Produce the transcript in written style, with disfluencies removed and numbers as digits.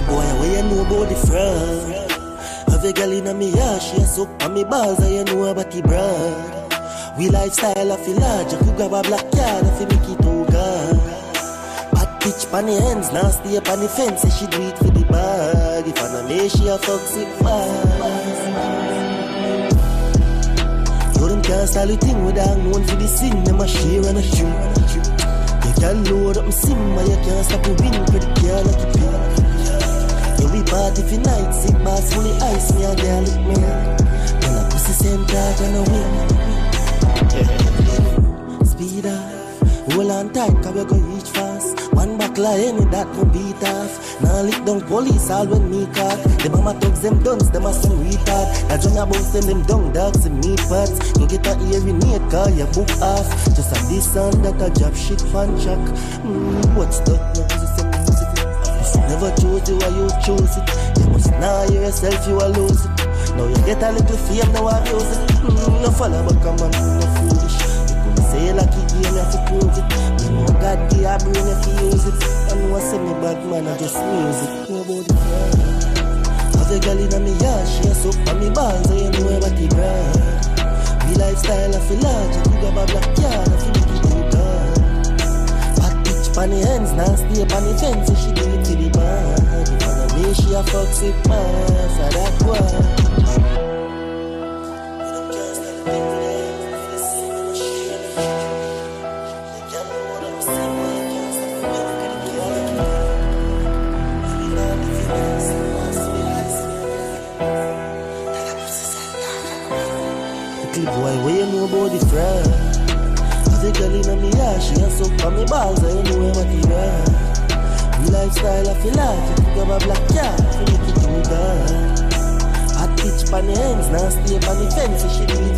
Boy, where you know about the fraud? Have a girl in a me yard, she a suck on me balls, and you know about the broad. We lifestyle of a large, you could grab a black card if you make it too good. Bad bitch pan the hands, nasty up on the fence, say she do it for the bag. If I know me, she a fuck sick fast. You them can't style the thing without known for the sin, them a share and a chew. You can't load up and sim, but you can't stop the win for the girl like it feel. Yeah, we party for night, sick bass full of ice, me a girl lick me. And a pussy same talk and a win. Speed off, hold on tight, cause we go reach fast. One buckle of any that won't beat off. Now lick down police all when me caught. Them a thugs, them duns, them a some retard. That drum a bounce them down dogs and meat pots. You get a urinate cause you book off. Just a this and that a job shit fan shock. What's that? Never choose you or you choose it. You must know yourself you will lose it. Now you get a little fame, now I lose it. No follow but come on, no foolish. You couldn't say lucky game, you have to prove it. You know God give a brain if you use it. I know I say me bad man, I just music. Know about the crowd. Have a girl in a me yard, she a suck on me balls, so you know about the brand. We lifestyle of a large, you could have a black yard, if you make it too dark. Bad bitch pan the hands, nasty up on the fence, so she do it to the bag. If I know me, she a fuck sick man, so that one. Boy, where you know about the fraud? As a girl in a me yard, she a suck on me balls, so you know what the ride. We lifestyle of a life, you could have a black cat, you make it too bad. Hot bitch pan the hands, nasty up on the fence, so she do